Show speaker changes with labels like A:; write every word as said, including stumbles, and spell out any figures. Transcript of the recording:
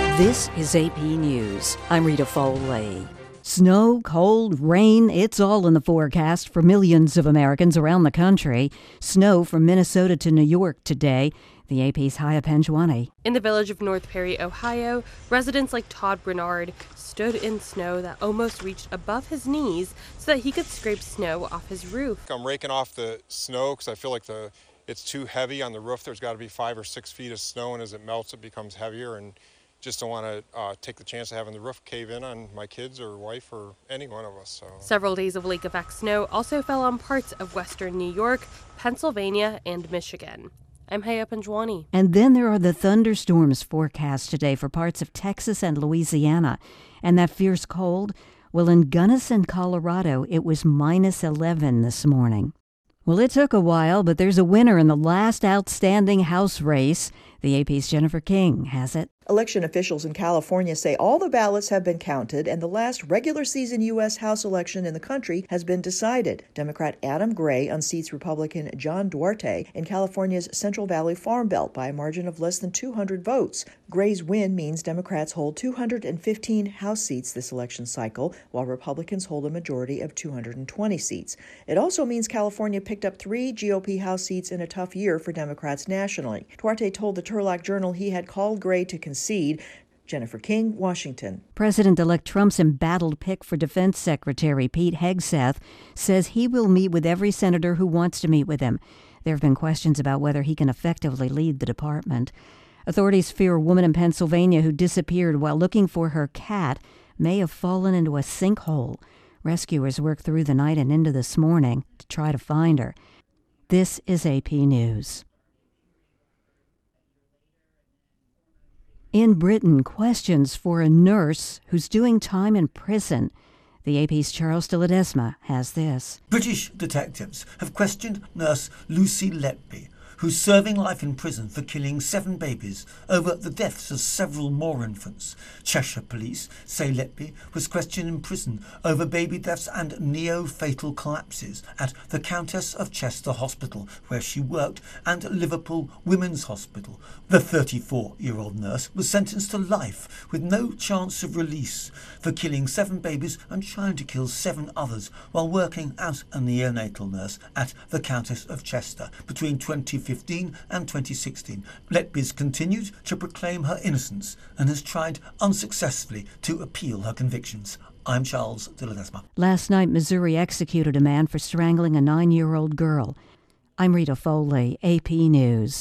A: This is A P News. I'm Rita Foley. Snow, cold, rain, it's all in the forecast for millions of Americans around the country. Snow from Minnesota to New York today. The A P's Haya Penjwani.
B: In the village of North Perry, Ohio, residents like Todd Bernard stood in snow that almost reached above his knees so that he could scrape snow off his roof.
C: I'm raking off the snow because I feel like the it's too heavy on the roof. There's got to be five or six feet of snow, and as it melts, it becomes heavier. And just don't want to uh, take the chance of having the roof cave in on my kids or wife or any one of us. So.
B: Several days of lake effect snow also fell on parts of western New York, Pennsylvania, and Michigan. I'm Haya Penjwani.
A: And then there are the thunderstorms forecast today for parts of Texas and Louisiana. And that fierce cold, well, in Gunnison, Colorado, it was minus eleven this morning. Well, it took a while, but there's a winner in the last outstanding House race. The A P's Jennifer King has it.
D: Election officials in California say all the ballots have been counted and the last regular season U S House election in the country has been decided. Democrat Adam Gray unseats Republican John Duarte in California's Central Valley Farm Belt by a margin of less than two hundred votes. Gray's win means Democrats hold two hundred fifteen House seats this election cycle, while Republicans hold a majority of two hundred twenty seats. It also means California picked up three G O P House seats in a tough year for Democrats nationally. Duarte told the Turlock Journal he had called Gray to concede. Jennifer King, Washington.
A: President-elect Trump's embattled pick for Defense Secretary Pete Hegseth says he will meet with every senator who wants to meet with him. There have been questions about whether he can effectively lead the department. Authorities fear a woman in Pennsylvania who disappeared while looking for her cat may have fallen into a sinkhole. Rescuers worked through the night and into this morning to try to find her. This is A P News. In Britain, questions for a nurse who's doing time in prison. The A P's Charles de Ledesma has this.
E: British detectives have questioned nurse Lucy Letby, who's serving life in prison for killing seven babies over the deaths of several more infants. Cheshire police say Letby was questioned in prison over baby deaths and neo-fatal collapses at the Countess of Chester Hospital, where she worked, and Liverpool Women's Hospital. The thirty-four-year-old nurse was sentenced to life with no chance of release for killing seven babies and trying to kill seven others while working as a neonatal nurse at the Countess of Chester between twenty fifteen and twenty sixteen. Letby's continued to proclaim her innocence and has tried unsuccessfully to appeal her convictions. I'm Charles de Ledesma.
A: Last night, Missouri executed a man for strangling a nine-year-old girl. I'm Rita Foley, A P News.